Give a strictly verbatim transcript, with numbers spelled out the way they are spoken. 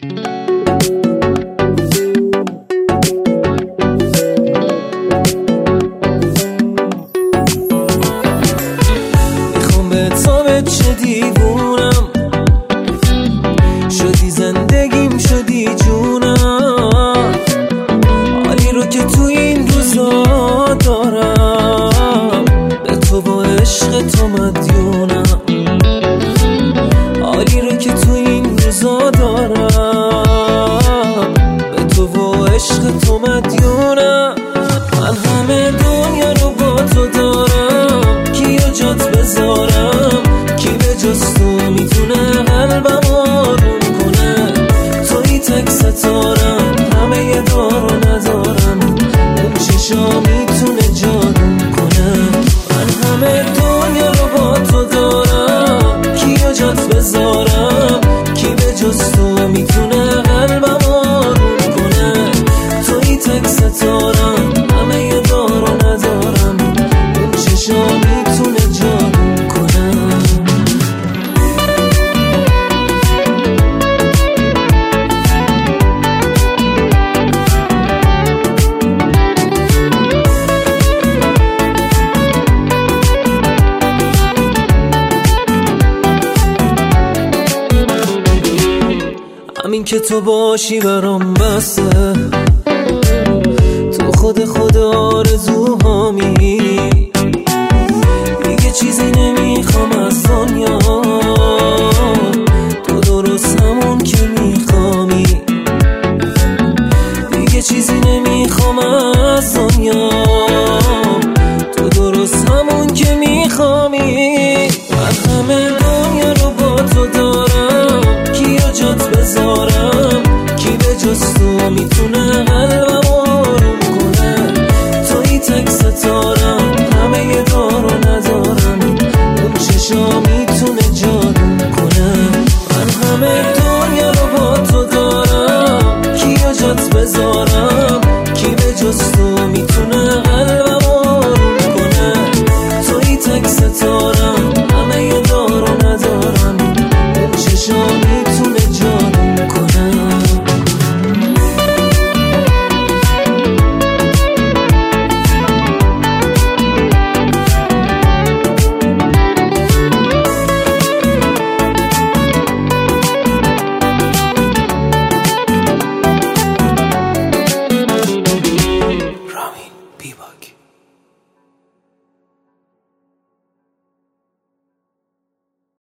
میخوام به تو به چه دیوونم شدی، زندگیم شدی جونم، حالی رو که تو این روزا دارم به تو با عشق تو مدیونم، حالی رو که تو این روزا دارم به تو با عشق تو مدیونم. من همه دنیا رو با تو دارم، کیو جات بذارم، کی به جز تو میتونه قلبم آروم کنه، توی تک ستارم، همه یه دارو ندارم، اون چشا میتونه جادو کنه. من همه دنیا رو با تو دارم، کیو جات بذارم، کی به جز تو میتونه قلبم آروم کنه، توی تک ستارم، همه یه دارو ندارم، اون چشا میتونه جادو کنه. همین که تو باشی برام بسه، تو خود خود آرزوهامی، دیگه چیزی نمیخوام از دنیا، تو درست همون که میخوامی، دیگه چیزی نمیخوام از دنیا، تو درست همون که میخوامی. من همه دنیا رو با تو دارم، کیو جات بذارم،